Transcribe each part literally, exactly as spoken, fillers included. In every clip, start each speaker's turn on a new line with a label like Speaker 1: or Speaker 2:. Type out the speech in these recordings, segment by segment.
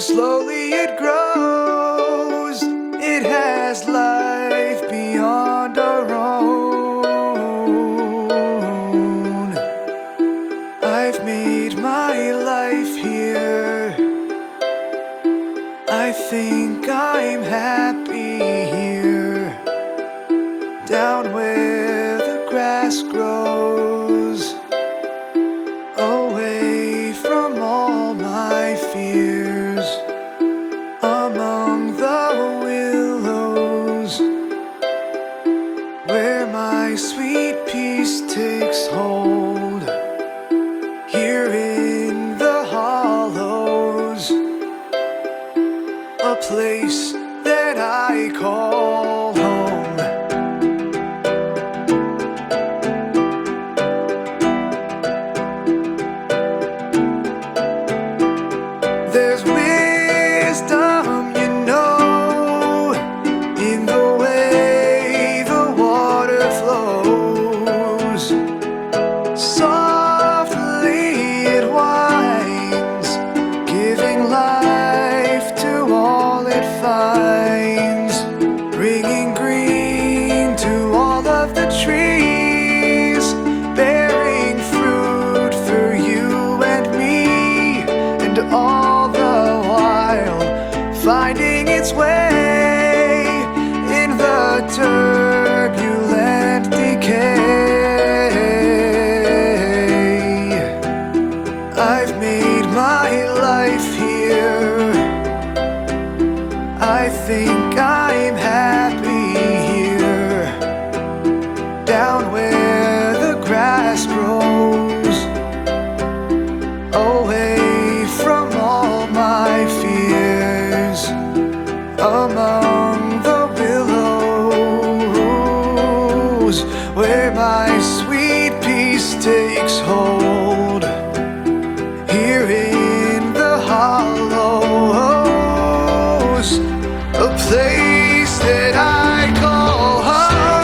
Speaker 1: slowly it grows. It has life beyond our own. I've made my life here. I think I'm happy here, down where the grass grows, away from all my fears, among the willows, where my sweet peace takes hold, here in the hollows, a place that I call home. There's wisdom, you know, in the way the water flows. Softly it winds, giving life to all it finds, bringing green to all of the trees, bearing fruit for you and me, and all the while finding its way in the turbulent decay. I've made my life here. I think I'm happy here, down where the grass grows, away from all my fears, among the willows, where my sweet peace takes hold, here in the hollows, a place that I call home.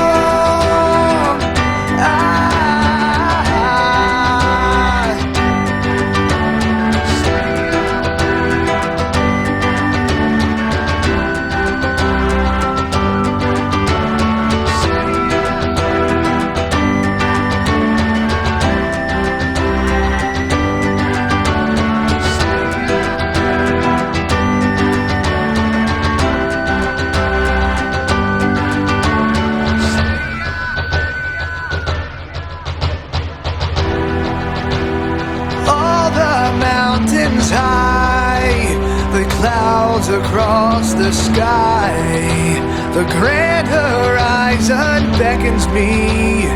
Speaker 1: Mountains high, the clouds across the sky, the grand horizon beckons me.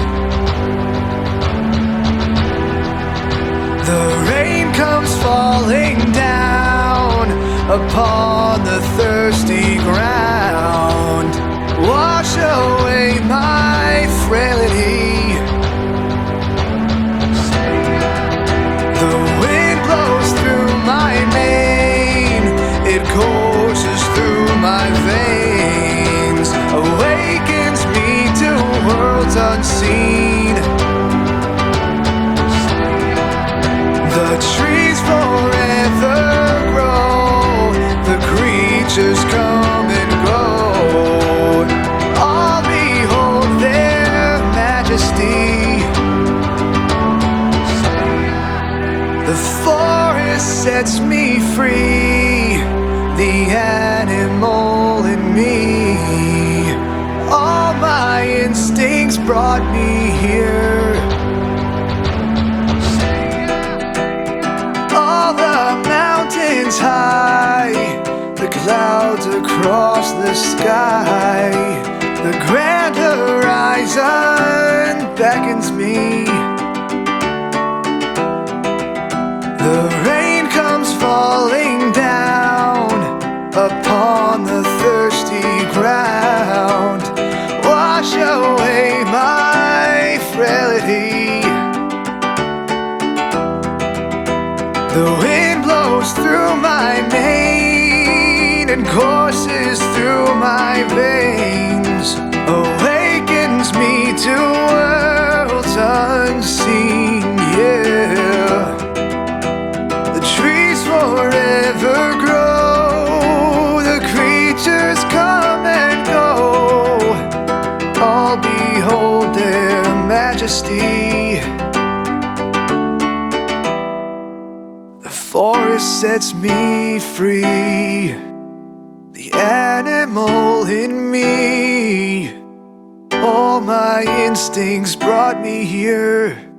Speaker 1: The rain comes falling down upon the thirsty ground, wash away my frailty. The wind blows through my mane, it courses through my veins, awakens me to worlds unseen. The trees forever grow, the creatures come and go, all behold their majesty. The forest sets me free, the animal in me. All my instincts brought me here. All the mountains high, the clouds across the sky, the grand horizon beckons me. The rain comes falling down upon the thirsty ground, wash away my frailty. The wind blows through my mane and courses through my veins, awakens me to worlds unseen, yeah. The trees forever grow, thirsty. The forest sets me free. The animal in me, all my instincts brought me here.